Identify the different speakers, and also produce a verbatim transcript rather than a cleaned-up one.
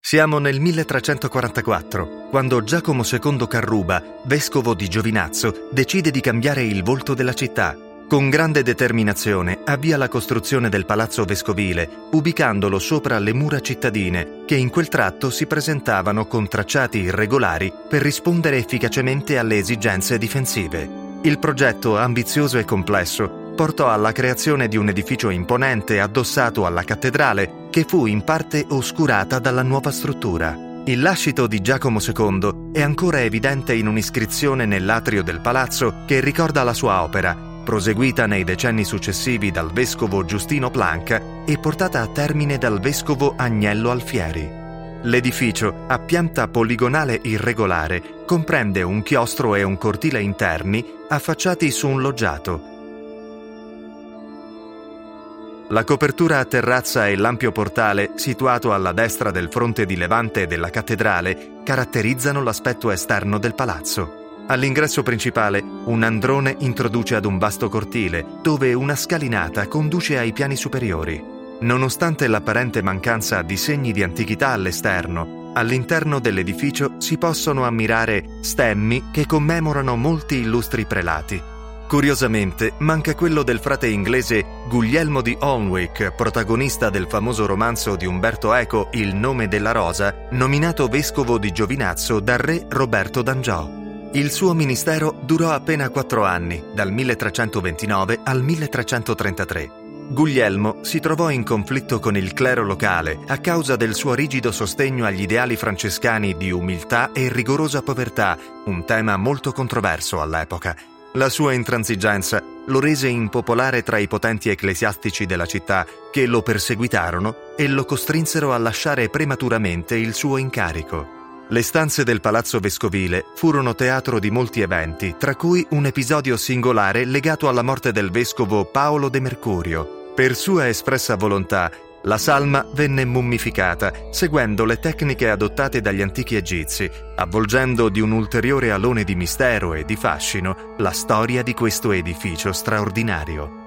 Speaker 1: Siamo nel milletrecentoquarantaquattro, quando Giacomo secondo Carruba, vescovo di Giovinazzo, decide di cambiare il volto della città. Con grande determinazione avvia la costruzione del palazzo vescovile, ubicandolo sopra le mura cittadine, che in quel tratto si presentavano con tracciati irregolari per rispondere efficacemente alle esigenze difensive. Il progetto, ambizioso e complesso, portò alla creazione di un edificio imponente addossato alla cattedrale, che fu in parte oscurata dalla nuova struttura. Il lascito di Giacomo secondo è ancora evidente in un'iscrizione nell'atrio del palazzo che ricorda la sua opera, proseguita nei decenni successivi dal vescovo Giustino Planca e portata a termine dal vescovo Agnello Alfieri. L'edificio, a pianta poligonale irregolare, comprende un chiostro e un cortile interni affacciati su un loggiato. La copertura a terrazza e l'ampio portale, situato alla destra del fronte di levante della cattedrale, caratterizzano l'aspetto esterno del palazzo. All'ingresso principale, un androne introduce ad un vasto cortile, dove una scalinata conduce ai piani superiori. Nonostante l'apparente mancanza di segni di antichità all'esterno, all'interno dell'edificio si possono ammirare stemmi che commemorano molti illustri prelati. Curiosamente, manca quello del frate inglese Guglielmo di Alnwick, protagonista del famoso romanzo di Umberto Eco Il nome della rosa, nominato vescovo di Giovinazzo dal re Roberto d'Angiò. Il suo ministero durò appena quattro anni, dal milletrecentoventinove al milletrecentotrentatré. Guglielmo si trovò in conflitto con il clero locale a causa del suo rigido sostegno agli ideali francescani di umiltà e rigorosa povertà, un tema molto controverso all'epoca. La sua intransigenza lo rese impopolare tra i potenti ecclesiastici della città, che lo perseguitarono e lo costrinsero a lasciare prematuramente il suo incarico. Le stanze del palazzo vescovile furono teatro di molti eventi, tra cui un episodio singolare legato alla morte del vescovo Paolo de Mercurio. Per sua espressa volontà, la salma venne mummificata, seguendo le tecniche adottate dagli antichi egizi, avvolgendo di un ulteriore alone di mistero e di fascino la storia di questo edificio straordinario.